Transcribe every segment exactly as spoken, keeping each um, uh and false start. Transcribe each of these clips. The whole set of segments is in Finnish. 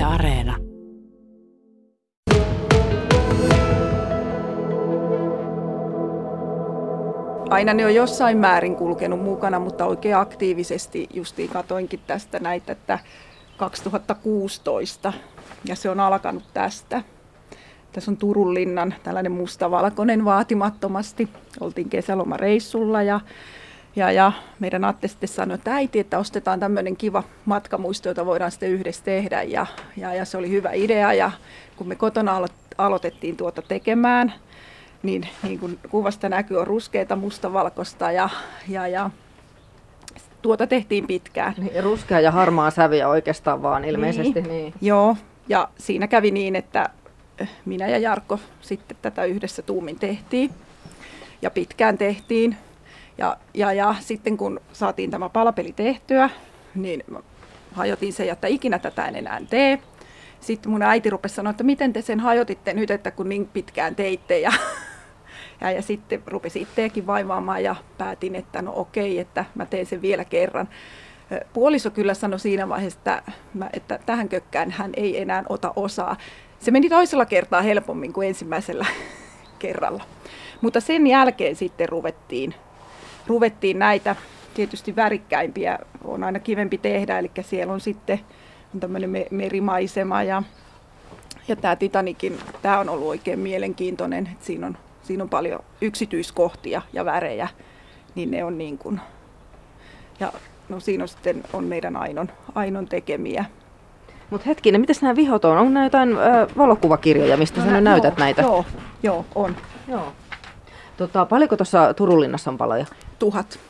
Areena. Aina ne on jossain määrin kulkenut mukana, mutta oikein aktiivisesti justiin katoinkin tästä näitä, että kaksituhattakuusitoista ja se on alkanut tästä. Tässä on Turun linnan tällainen mustavalkoinen vaatimattomasti. Oltiin kesälomareissulla ja, ja, ja meidän Atte sitten sanoi, että äiti, että ostetaan tämmöinen kiva matkamuisto, jota voidaan sitten yhdessä tehdä. Ja, ja, ja se oli hyvä idea ja kun me kotona alo- aloitettiin tuota tekemään, niin, niin kuin kuvasta näkyy on ruskeita mustavalkoista ja, ja, ja tuota tehtiin pitkään. Niin, ruskea ja harmaa säviä oikeastaan vaan ilmeisesti. Niin. Niin. Joo, ja siinä kävi niin, että minä ja Jarkko sitten tätä yhdessä tuumin tehtiin ja pitkään tehtiin. Ja, ja, ja sitten kun saatiin tämä palapeli tehtyä, niin hajotin sen, että ikinä tätä en enää tee. Sitten mun äiti rupesi sanoa, että miten te sen hajotitte nyt, että kun niin pitkään teitte. Ja, ja, ja sitten rupesi itseäkin vaivaamaan ja päätin, että no okei, että mä teen sen vielä kerran. Puoliso kyllä sanoi siinä vaiheessa, että, mä, että tähän kökkään hän ei enää ota osaa. Se meni toisella kertaa helpommin kuin ensimmäisellä kerralla. Mutta sen jälkeen sitten ruvettiin, ruvettiin näitä tietysti värikkäimpiä, on aina kivempi tehdä, eli siellä on sitten on tämmöinen merimaisema ja, ja tämä Titanikin, tämä on ollut oikein mielenkiintoinen, että siinä on, siinä on paljon yksityiskohtia ja värejä, niin ne on niin kuin, ja no siinä on sitten on meidän Ainon, Ainon tekemiä. Mutta hetkinen, mitäs nämä vihot on? Onko nämä jotain ö, valokuvakirjoja, mistä no, sä nyt näytät joo, näitä? Joo, joo on. Joo. Tota, paljonko tuossa Turun linnassa on paloja? Tuhat.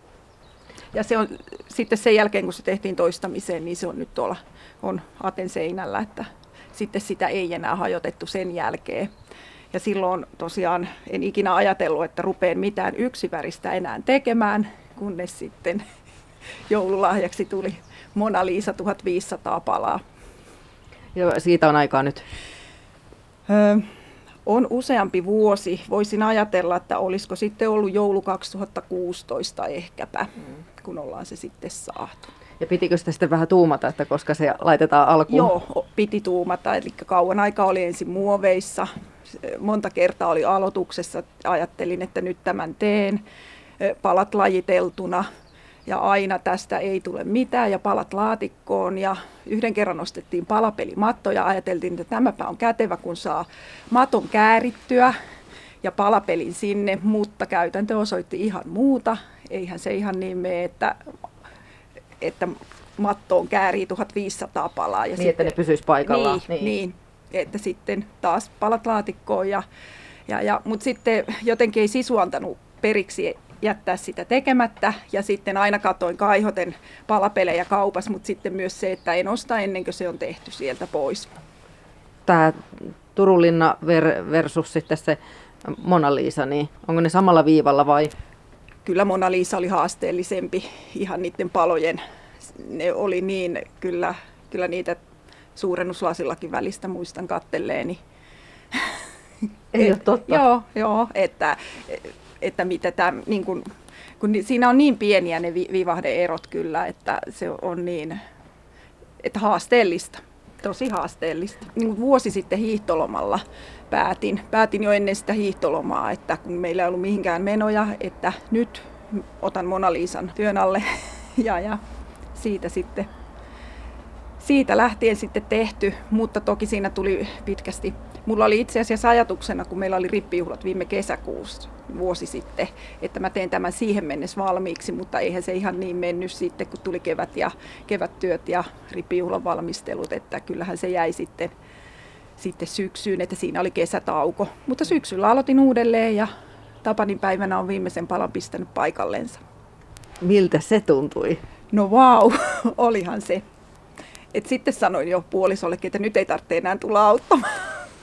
Ja se on sitten sen jälkeen, kun se tehtiin toistamiseen, niin se on nyt tuolla on Aten seinällä, että sitten sitä ei enää hajotettu sen jälkeen. Ja silloin tosiaan en ikinä ajatellut, että rupeen mitään yksiväristä enää tekemään, kunnes sitten joululahjaksi tuli Mona Lisa tuhatviisisataa palaa. Ja siitä on aikaa nyt? Öö, on useampi vuosi. Voisin ajatella, että olisiko sitten ollut joulu kaksituhattakuusitoista ehkäpä, mm. kun ollaan se sitten saatu. Ja pitikö sitä sitten vähän tuumata, että koska se laitetaan alkuun? Joo, piti tuumata. Eli kauan aikaa oli ensin muoveissa. Monta kertaa oli aloituksessa. Ajattelin, että nyt tämän teen. Palat lajiteltuna. Ja aina tästä ei tule mitään ja palat laatikkoon ja yhden kerran ostettiin palapelimatto ja ajateltiin, että tämäpä on kätevä, kun saa maton käärittyä ja palapelin sinne, mutta käytäntö osoitti ihan muuta. Eihän se ihan niin mene, että, että mattoon käärii tuhatviisisataa palaa. Ja niin, sitten, että ne pysyisi paikallaan. Niin, niin. niin, että sitten taas palat laatikkoon. Ja, ja, ja, mutta sitten jotenkin ei sisu antanut periksi jättää sitä tekemättä ja sitten aina katoin kaihoten palapelejä kaupassa, mutta sitten myös se, että en osta ennen kuin se on tehty sieltä pois. Tämä Turun linna ver- versus sitten se Mona Lisa, niin onko ne samalla viivalla vai? Kyllä Mona Lisa oli haasteellisempi ihan niiden palojen. Ne oli niin, kyllä, kyllä niitä suurennuslasillakin välistä muistan kattelleeni. Ei ole totta. Joo, joo, että... että mitä tämä, niin kun, kun siinä on niin pieniä ne vivahde-erot kyllä, että se on niin, että haasteellista, tosi haasteellista. Niin kuin vuosi sitten hiihtolomalla päätin, päätin jo ennen sitä hiihtolomaa, että kun meillä ei ollut mihinkään menoja, että nyt otan Mona Lisan työn alle ja, ja siitä sitten, siitä lähtien sitten tehty, mutta toki siinä tuli pitkästi. Mulla oli itse asiassa ajatuksena, kun meillä oli rippijuhlat viime kesäkuussa vuosi sitten, että mä teen tämän siihen mennessä valmiiksi, mutta eihän se ihan niin mennyt sitten, kun tuli kevät ja kevättyöt ja rippijuhlan valmistelut, että kyllähän se jäi sitten, sitten syksyyn, että siinä oli kesätauko. Mutta syksyllä aloitin uudelleen ja Tapanin päivänä on viimeisen palan pistänyt paikallensa. Miltä se tuntui? No vau, wow, olihan se. Et sitten sanoin jo puolisollekin, että nyt ei tarvitse enää tulla auttamaan.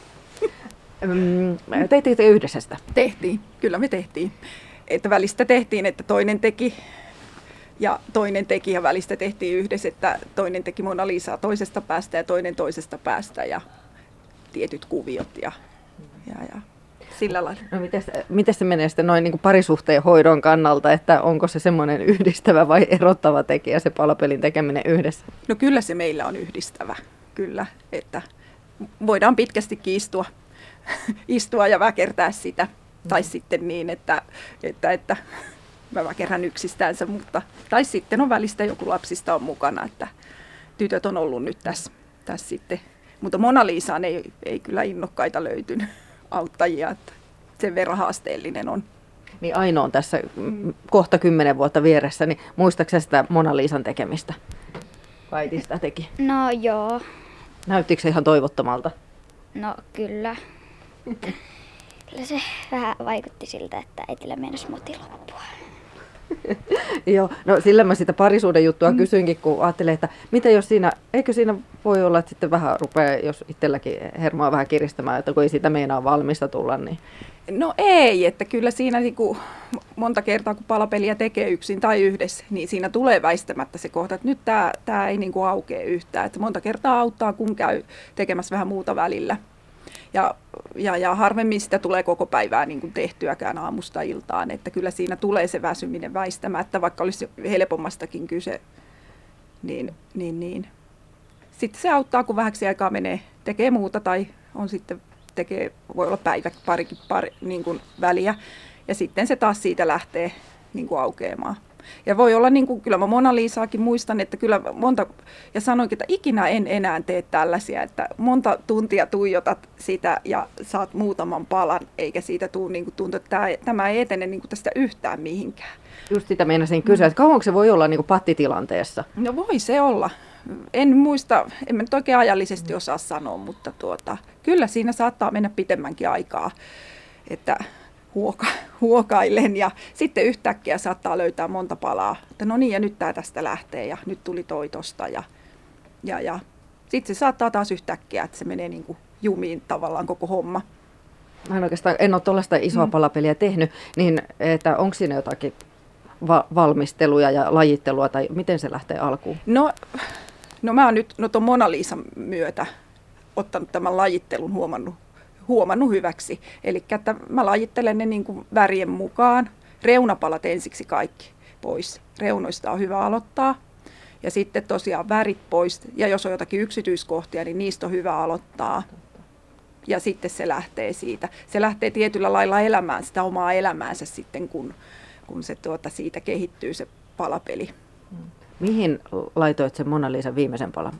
Teittekö yhdessä sitä? Tehtiin, kyllä me tehtiin. Että välistä tehtiin, että toinen teki ja toinen teki ja välistä tehtiin yhdessä, että toinen teki Mona Lisaa toisesta päästä ja toinen toisesta päästä ja tietyt kuviot ja, ja, ja sillä lailla. No miten se menee sitten noin niin kuin parisuhteen hoidon kannalta, että onko se semmoinen yhdistävä vai erottava tekijä se palapelin tekeminen yhdessä? No kyllä se meillä on yhdistävä. kyllä, että voidaan pitkästikin istua, istua ja väkertää sitä. Mm. Tai sitten niin, että, että, että mä väkerrän yksistäänsä, mutta, tai sitten on välistä joku lapsista on mukana, että tytöt on ollut nyt tässä, tässä sitten. Mutta Mona Lisaan ei, ei kyllä innokkaita löytynyt auttajia, että sen verran haasteellinen on. Niin Aino on tässä kohta kymmenen vuotta vieressä, niin muistaakseni sitä Mona Lisan tekemistä? Äiti sitä teki. No joo. Näyttikö se ihan toivottomalta? No kyllä. Kyllä se vähän vaikutti siltä, että äitillä meinasi moti loppua. Joo, no sillä mä sitä parisuuden juttua mm. kysyinkin, kun ajattelin, että mitä jos siinä, eikö siinä voi olla, että sitten vähän rupeaa, jos itselläkin hermoa vähän kiristämään, että kun ei siitä meinaa valmista tulla, niin... No ei, että kyllä siinä niin kuin monta kertaa, kun palapeliä tekee yksin tai yhdessä, niin siinä tulee väistämättä se kohta, että nyt tämä, tämä ei niin kuin aukea yhtään. Että monta kertaa auttaa, kun käy tekemässä vähän muuta välillä. Ja, ja, ja harvemmin sitä tulee koko päivää niin kuin tehtyäkään aamusta iltaan, että kyllä siinä tulee se väsyminen väistämättä, vaikka olisi helpommastakin kyse. Niin, niin, niin. Sitten se auttaa, kun vähäksi aikaa menee, tekee muuta tai on sitten tekee, voi olla päivä parikin pari, niin kuin väliä, ja sitten se taas siitä lähtee niin kuin aukeamaan. Ja voi olla, niin kuin, kyllä mä Mona Lisaakin muistan, että kyllä monta, ja sanoinkin, että ikinä en enää tee tällaisia, että monta tuntia tuijotat sitä ja saat muutaman palan, eikä siitä tule niin kuin tuntuu, että tämä, tämä ei etene niin kuin tästä yhtään mihinkään. Just sitä meinasin kysyä, että kauanko se voi olla niin kuin pattitilanteessa? No voi se olla. En muista, en mä nyt oikein ajallisesti osaa sanoa, mutta tuota, kyllä siinä saattaa mennä pitemmänkin aikaa, että huoka, huokailen ja sitten yhtäkkiä saattaa löytää monta palaa, että no niin ja nyt tämä tästä lähtee ja nyt tuli toi tosta ja, ja, ja sitten se saattaa taas yhtäkkiä, että se menee niin kuin jumiin tavallaan koko homma. Mä en oikeastaan, en ole tuollaista isoa mm. palapeliä tehnyt, niin että onko siinä jotakin va- valmisteluja ja lajittelua tai miten se lähtee alkuun? No, no mä oon nyt no ton Mona Lisan myötä ottanut tämän lajittelun huomannut, huomannut hyväksi. Eli että mä lajittelen ne niin kuin värien mukaan. Reunapalat ensiksi kaikki pois. Reunoista on hyvä aloittaa. Ja sitten tosiaan värit pois. Ja jos on jotakin yksityiskohtia, niin niistä on hyvä aloittaa. Ja sitten se lähtee siitä. Se lähtee tietyllä lailla elämään sitä omaa elämäänsä sitten, kun, kun se tuota, siitä kehittyy se palapeli. Mihin laitoit sen Mona Lisan viimeisen palan?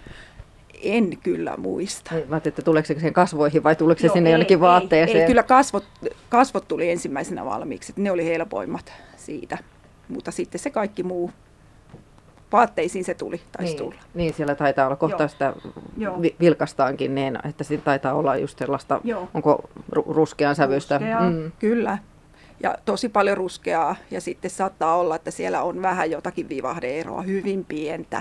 En kyllä muista. Mä ajattelin, että tuleeko se sen kasvoihin vai tuleeko se no, sinne ei, jonnekin vaatteeseen? Ei, ei, kyllä kasvot, kasvot tuli ensimmäisenä valmiiksi. Ne oli helpoimmat siitä, mutta sitten se kaikki muu. Vaatteisiin se tuli, taisi niin, tulla. Niin, siellä taitaa olla kohta Joo. sitä vi- vilkastaankin niin, että siinä taitaa olla just sellaista, Joo. onko ru- ruskean sävyistä? Ruskeaa, mm. kyllä. Ja tosi paljon ruskeaa ja sitten saattaa olla, että siellä on vähän jotakin vivahde-eroa, hyvin pientä.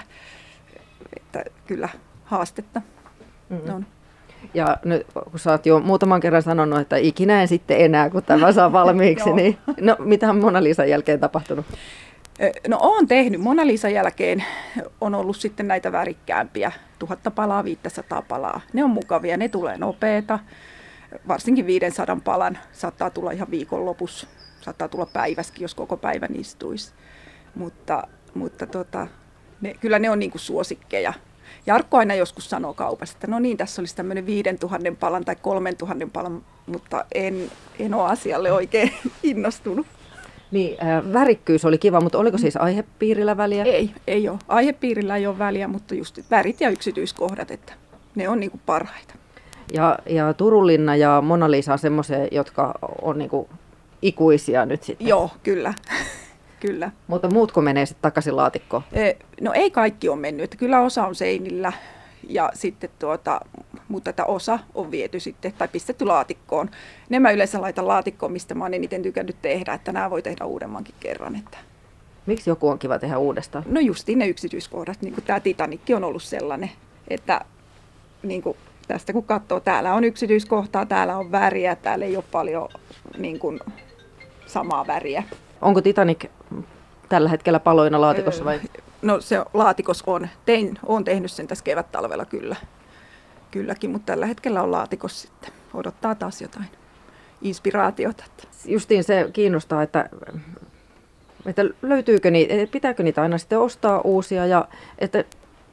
Että kyllä haastetta mm-hmm. on. Ja nyt kun sä oot jo muutaman kerran sanonut, että ikinä en sitten enää, kun tämä saa valmiiksi, niin no mitä on Mona Lisan jälkeen tapahtunut? No oon tehnyt. Mona Lisan jälkeen on ollut sitten näitä värikkäämpiä, tuhatta palaa, viisisataa palaa. Ne on mukavia, ne tulee nopeeta. Varsinkin viisisataa palan saattaa tulla ihan viikonlopussa, saattaa tulla päiväskin, jos koko päivän istuisi. Mutta, mutta tota, ne, kyllä ne on niinku suosikkeja. Jarkko aina joskus sanoo kaupassa, että no niin, tässä olisi tämmöinen viidentuhannen palan tai kolmentuhannen palan, mutta en, en ole asialle oikein innostunut. Niin, äh, värikkyys oli kiva, mutta oliko siis aihepiirillä väliä? Ei, ei ole. Aihepiirillä ei ole väliä, mutta just värit ja yksityiskohdat, että ne on niinku parhaita. Ja, ja Turunlinna ja Mona Lisa on semmoisia, jotka on niinku ikuisia nyt sitten. Joo, kyllä. Kyllä. Mutta muutko menee sitten takaisin laatikkoon? No ei kaikki on mennyt, että kyllä osa on seinillä, ja sitten tuota, mutta että osa on viety sitten tai pistetty laatikkoon. Ne mä yleensä laitan laatikkoon, mistä mä oon eniten tykännyt tehdä, että nämä voi tehdä uudemmankin kerran. Että. Miksi joku on kiva tehdä uudestaan? No justiin ne yksityiskohdat, niin kuin tämä Titanikki on ollut sellainen, että niin kuin tästä kun katsoo, täällä on yksityiskohtaa, täällä on väriä, täällä ei ole paljon niin kuin samaa väriä. Onko Titanic tällä hetkellä paloina laatikossa vai? No se laatikossa on. Tein, olen tehnyt sen tässä kevät-talvella kyllä. Kylläkin, mutta tällä hetkellä on laatikossa sitten. Odottaa taas jotain inspiraatiota. Justiin se kiinnostaa, että, että löytyykö niitä, pitääkö niitä aina sitten ostaa uusia ja että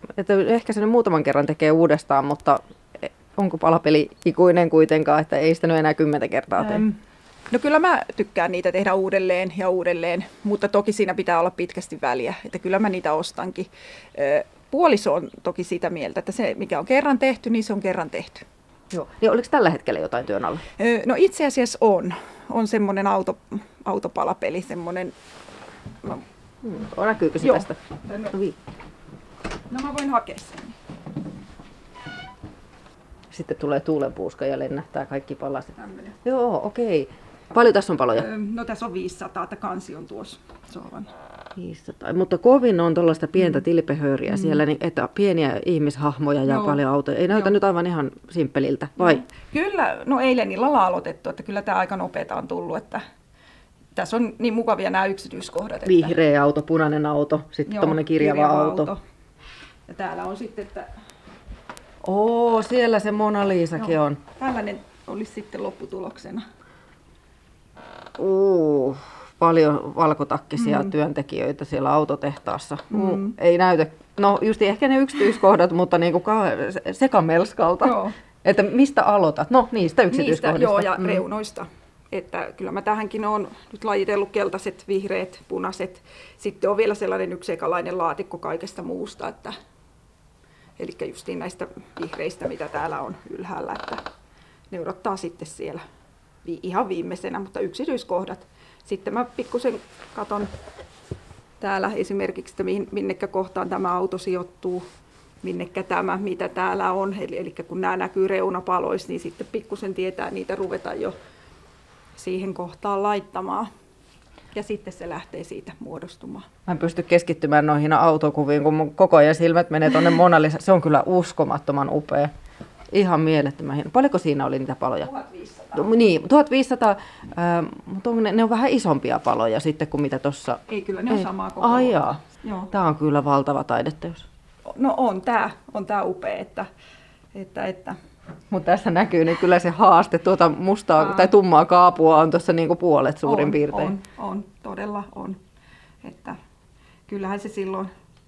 että ehkä se nyt muutaman kerran tekee uudestaan, mutta onko palapeli ikuinen kuitenkaan, että ei sitä nyt enää kymmentä kertaa tee? Ähm, no kyllä mä tykkään niitä tehdä uudelleen ja uudelleen, mutta toki siinä pitää olla pitkästi väliä, että kyllä mä niitä ostankin. Puoliso on toki sitä mieltä, että se mikä on kerran tehty, niin se on kerran tehty. Joo. Niin oliko tällä hetkellä jotain työn alla? No itse asiassa on. On semmoinen auto, autopalapeli, semmoinen... No, hmm. Näkyykö se joo. tästä? No, vi- no mä voin hakea sen. Sitten tulee tuulenpuuska ja lennähtää kaikki palaset. Tämmönen. Joo, okei. Paljon tässä on paloja? No tässä on viisisataa, että kansi on tuossa sohvan. viisisataa. Mutta kovin on tuollaista pientä mm. tilpehööriä mm. siellä, niin että pieniä ihmishahmoja ja Joo. paljon autoja. Ei näytä Joo. nyt aivan ihan simppeliltä, vai? No, kyllä, no eilen illalla aloitettu, että kyllä tämä aika nopeeta on tullut, että tässä on niin mukavia nämä yksityiskohdat. Että... Vihreä auto, punainen auto, sitten tuommoinen kirjava, kirjava auto. auto. Ja täällä on sitten, että... Oo, siellä se Mona Lisakin Joo. on. Tällainen olisi sitten lopputuloksena. Uh, paljon valkotakkisia Mm. työntekijöitä siellä autotehtaassa. Mm. Uh, ei näytä, no just ehkä ne yksityiskohdat, mutta niinku ka- sekamelskalta. Joo. Että mistä aloitat? No niistä yksityiskohdista. Niistä, joo, ja Mm. reunoista. Että kyllä mä tähänkin olen nyt lajitellut keltaiset, vihreät, punaiset. Sitten on vielä sellainen yksi ekalainen laatikko kaikesta muusta. Että, eli justiin näistä vihreistä, mitä täällä on ylhäällä. Että ne odottaa sitten siellä vi- ihan viimeisenä, mutta yksityiskohdat. Sitten mä pikkusen katon täällä esimerkiksi, että mihin, minnekä kohtaan tämä auto sijoittuu, minnekä tämä, mitä täällä on. Eli, eli kun nämä näkyy reunapaloissa, niin sitten pikkusen tietää niitä ruveta jo siihen kohtaan laittamaan. Ja sitten se lähtee siitä muodostumaan. Mä en pysty keskittymään noihin autokuviin, kun mun koko ajan silmät menee tuonne Mona Lisa. Se on kyllä uskomattoman upea. Ihan mielettömän hieno. Paljonko siinä oli niitä paloja? tuhatviisisataa. No, niin, tuhatviisisataa, äh, mutta on, ne, ne on vähän isompia paloja sitten kuin mitä tuossa. Ei, kyllä ne on Ei. samaa koko Ai jaa. Joo. Tämä on kyllä valtava taideteos. No on tämä, on tää upea, että, että, että Mutta tässä näkyy niin kyllä se haaste, tuota mustaa Aa. tai tummaa kaapua on tuossa niinku puolet suurin on, piirtein. On, on, todella on. Että kyllähän se silloin,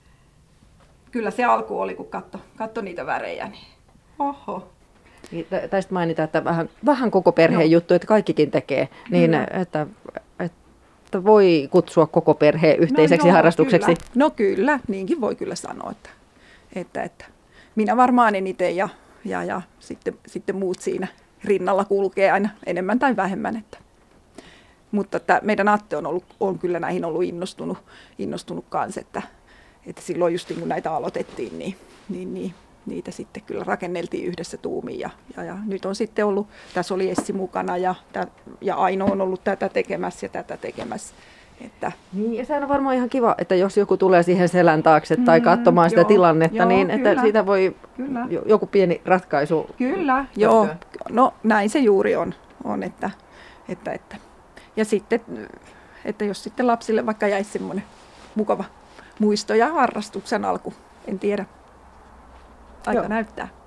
kyllä se alku oli, kun katso, katso niitä värejä, niin oho. Niin, Taisit mainita, että vähän, vähän koko perheen Joo. juttu, että kaikkikin tekee, niin Kyllä. että, että voi kutsua koko perheen yhteiseksi no, joo, harrastukseksi. Kyllä. No kyllä, niinkin voi kyllä sanoa, että, että, että minä varmaan eniten ja, ja, ja sitten, sitten muut siinä rinnalla kulkee aina enemmän tai vähemmän. Että. Mutta että meidän Atte on, ollut, on kyllä näihin ollut innostunut, innostunut kanssa, että, että silloin just kun näitä aloitettiin, niin, niin, niin niitä sitten kyllä rakenneltiin yhdessä tuumiin. Ja, ja, ja nyt on sitten ollut, tässä oli Essi mukana ja, ja Aino on ollut tätä tekemässä ja tätä tekemässä. Että. Niin, ja sehän on varmaan ihan kiva, että jos joku tulee siihen selän taakse tai Mm, katsomaan sitä joo, tilannetta, joo, niin että kyllä. siitä voi Kyllä. joku pieni ratkaisu. Kyllä, joo. No näin se juuri on, on että, että, että. Ja sitten, että jos sitten lapsille vaikka jäisi semmoinen mukava muisto ja harrastuksen alku, en tiedä. Aika Joo. näyttää.